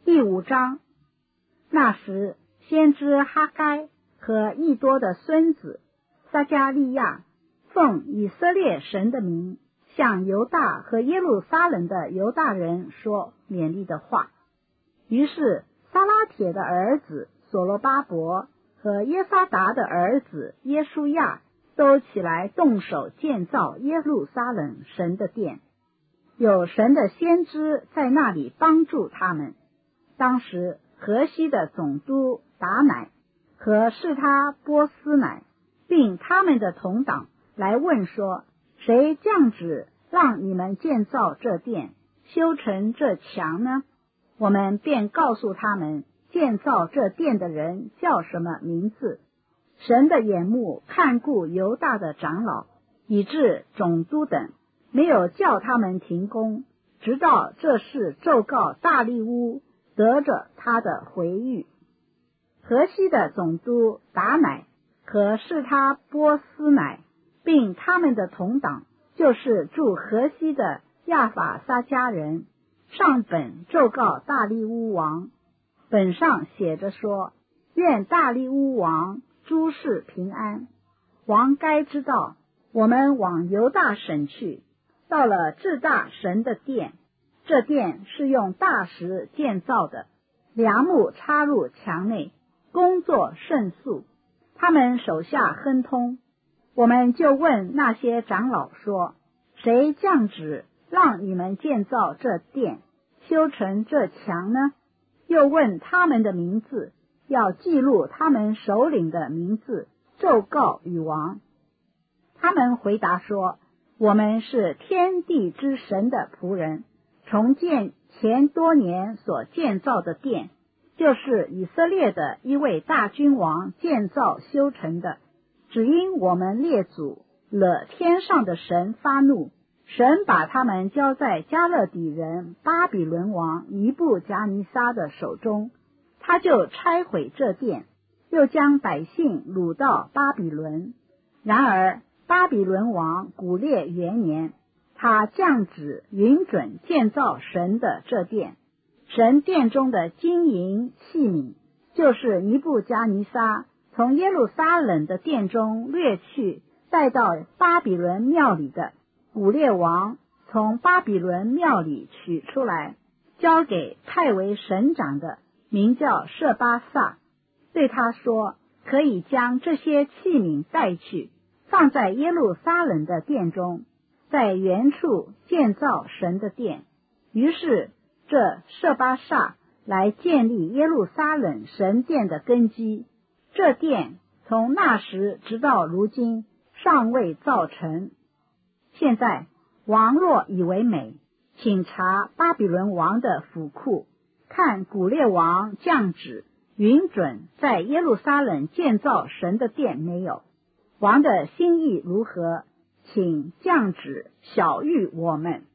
第5章。那时，先知哈该和益多的孙子撒迦利亚奉以色列神的名，向犹大和耶路撒冷的犹大人说勉励的话。于是撒拉铁的儿子所罗巴伯和耶沙达的儿子耶书亚都起来动手建造耶路撒冷神的殿，有神的先知在那里帮助他们。当时河西的总督达乃和示他波斯乃并他们的同党来问说，谁降旨让你们建造这殿，修成这墙呢？我们便告诉他们，建造这殿的人叫什么名字。神的眼目看顾犹大的长老，以致总督等没有叫他们停工，直到这事奏告大利乌，得着他的回谕。河西的总督达乃和示他波斯乃并他们的同党，就是住河西的亚法撒迦人，上本奏告大利乌王。本上写着说，愿大利乌王诸事平安。王该知道，我们往犹大省去，到了至大神的殿，这殿是用大石建造的，梁木插入墙内，工作甚速，他们手下亨通。我们就问那些长老说，谁降旨让你们建造这殿，修成这墙呢？又问他们的名字，要记录他们首领的名字，奏告与王。他们回答说，我们是天地之神的仆人，重建前多年所建造的殿，就是以色列的一位大君王建造修成的。只因我们列祖惹天上的神发怒，神把他们交在加勒底人巴比伦王尼布甲尼撒的手中，他就拆毁这殿，又将百姓掳到巴比伦。然而巴比伦王古列元年，他降旨允准建造神的这殿。神殿中的金银器皿，就是尼布甲尼撒从耶路撒冷的殿中掠去，带到巴比伦庙里的，古列王从巴比伦庙里取出来，交给太为省长的，名叫舍巴萨，对他说，可以将这些器皿带去，放在耶路撒冷的殿中，在原处建造神的殿。于是这舍巴萨来建立耶路撒冷神殿的根基。这殿从那时直到如今尚未造成。现在王若以为美，请查巴比伦王的府库，看古列王降旨允准在耶路撒冷建造神的殿没有。王的心意如何，请降旨晓谕我们。